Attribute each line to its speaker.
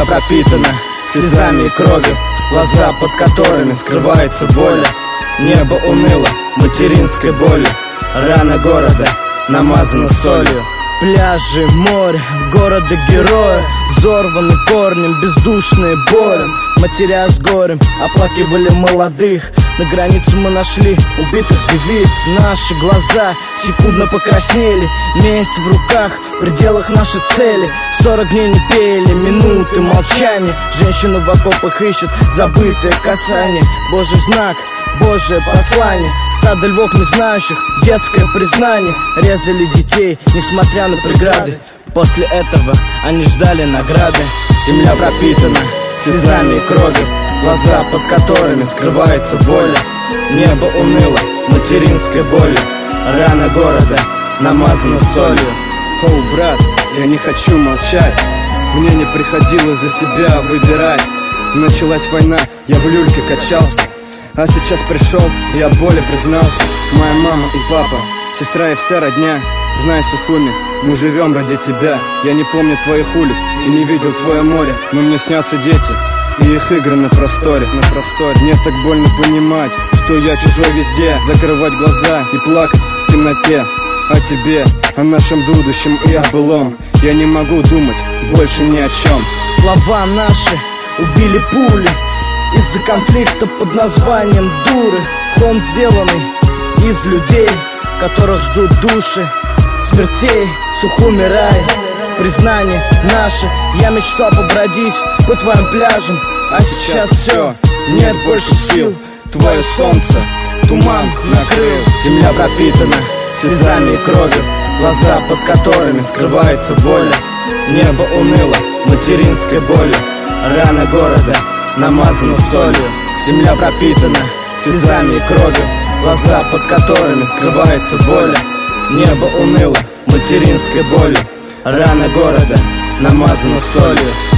Speaker 1: Земля пропитана слезами и кровью, глаза, под которыми скрывается воля. Небо уныло материнской болью, раны города намазаны солью.
Speaker 2: Пляжи, море, города героя, взорваны корнем, бездушные болем. Матеря с горем оплакивали молодых. На границе мы нашли убитых девиц. Наши глаза секундно покраснели. Месть в руках, в пределах нашей цели. 40 дней не пели, минуты молчания. Женщины в окопах ищут забытое касание. Божий знак, Божие послание. Стадо львов не знающих, детское признание. Резали детей, несмотря на преграды. После этого они ждали награды.
Speaker 1: Земля пропитана слезами и кровью, глаза, под которыми скрывается воля. Небо уныло материнской болью, раны города намазаны солью.
Speaker 3: Оу, брат, я не хочу молчать. Мне не приходилось за себя выбирать. Началась война, я в люльке качался. А сейчас пришел, я боли признался. Моя мама и папа, сестра и вся родня. Знай, Сухуми, мы живем ради тебя. Я не помню твоих улиц и не видел твое море, но мне снятся дети и их игры на просторе. Мне так больно понимать, что я чужой везде. Закрывать глаза и плакать в темноте. О тебе, о нашем будущем и о былом я не могу думать больше ни о чем.
Speaker 2: Слова наши убили пули из-за конфликта под названием дуры. Клон сделанный из людей, которых ждут души смертей. Сухуми рай, признание наше. Я мечтал побродить по твоим пляжам, а сейчас все, нет больше сил.
Speaker 1: Твое солнце туман накрыл. Земля пропитана слезами и кровью, глаза, под которыми скрывается воля. Небо уныло материнской болью, раны города намазаны солью. Земля пропитана слезами и кровью, глаза, под которыми скрывается воля. Небо уныло материнской болью, раны города намазаны солью.